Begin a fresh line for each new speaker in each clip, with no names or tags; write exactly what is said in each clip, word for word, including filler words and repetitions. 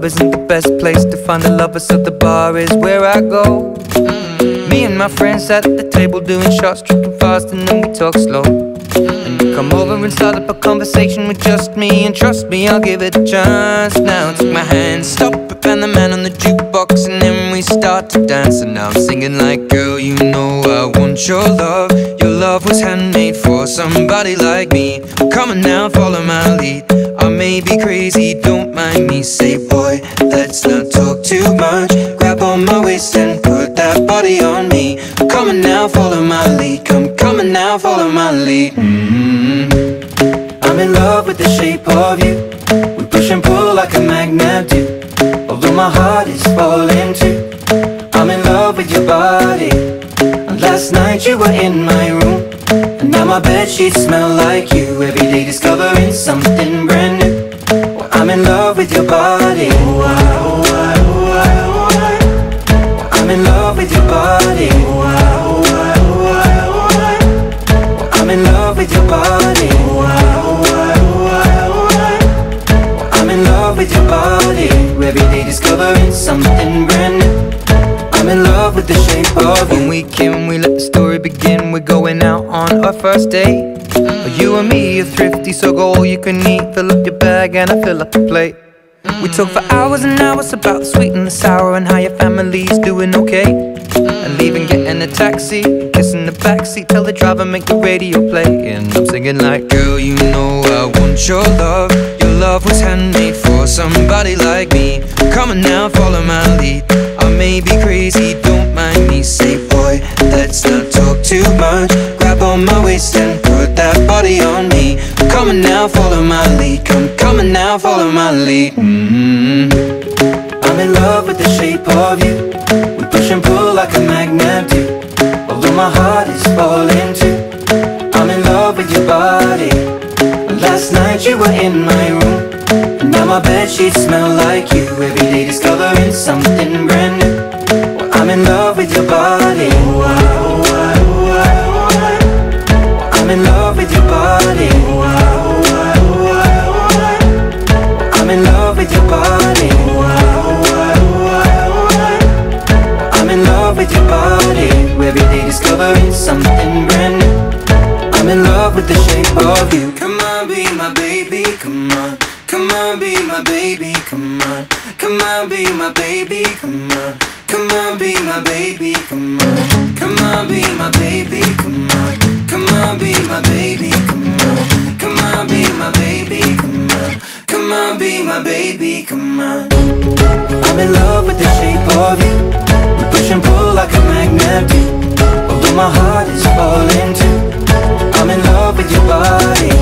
club isn't the best place to find a lover, so the bar is where I go. mm. Me and my friends sat at the table doing shots, drinking fast, and then we talk slow. And you come over and start up a conversation with just me, and trust me, I'll give it a chance. Now take my hand, stop it, and the man on the jukebox, and then we start to dance. And now I'm singing like, girl, you know I want your love. Your love was handmade for somebody like me. Come on now, follow my lead. I may be crazy, don't mind me. Say, boy, let's not talk too much. Grab on my waist and put that body on me. Come on now, follow my lead. Come, come on now, follow my lead. mm-hmm. I'm in love with the shape of you. We push and pull like a magnet do. Although my heart is falling too, I'm in love with your body. And last night you were in my room, and now my bedsheets smell like you. Every day discovering something brand new. Well, I'm in love with your body. Oh, I, oh, I, oh, I, oh, I. Well, I'm in love with your body. Oh, I, oh, I, oh, I, oh, I. Well, I'm in love with your body. Oh, I, oh, I, oh, I, oh, I. Well, I'm in love with your body. Every day discovering something brand new. I'm in love with the shape of you. When we came, we let the story begin. We're going out on our first date. mm. You and me are thrifty, so go all you can eat. Fill up your bag and I fill up the plate. mm. We talk for hours and hours about the sweet and the sour, and how your family's doing okay. mm. And leaving, getting a taxi, kissing the backseat, tell the driver make the radio play. And I'm singing like, girl, you know I want your love. Your love was handmade for somebody like me. Come on now, follow my lead. I may be crazy, don't mind me. Say, boy, let's not talk too much. Grab on my waist and put that body on me. Come on now, follow my lead. Come, come on now, follow my lead. mm-hmm. I'm in love with the shape of you. We push and pull like a magnet do. Although my heart is falling too, I'm in love with your body. Last night you were in my room, and now my bedsheets smell like you. Every day discovering something brand new. Well, I'm in love with your body. Oh, I, oh, I, oh, I, oh, I. Well, I'm in love with your body. Oh, I, oh, I, oh, I, oh, I. Well, I'm in love with your body. Oh, I, oh, I, oh, I, oh, I. Well, I'm in love with your body. Every day discovering something brand new. I'm in love with the shape of you. Come on, be my baby, come on. Come on, be my baby, come on. Come on, be my baby, come on. Come on, be my baby, come on. Come on, be my baby, come on. Come on, be my baby, come on. Come on, be my baby, come on. Come on, be my baby, come on. I'm in love with the shape of you. We push and pull like a magnet do. Although my heart is falling too, I'm in love with your body.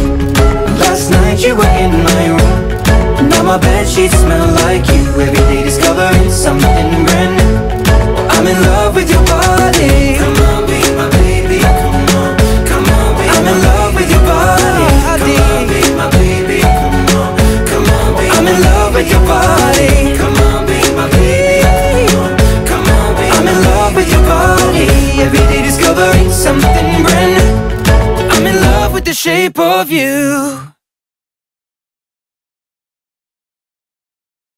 Last night you were in my room, and now my bedsheets smell like you. Every day discovering something brand new. Well, I'm in love with your body. Come on, be my baby, come on. Come on, be I'm in love with your body. Come on, be my baby, come on. Come on, be I'm in love with your body. Come on, be my baby, come on. Come on, be I'm in love with your body. Every day discovering something brand new. I'm in love with the shape of you.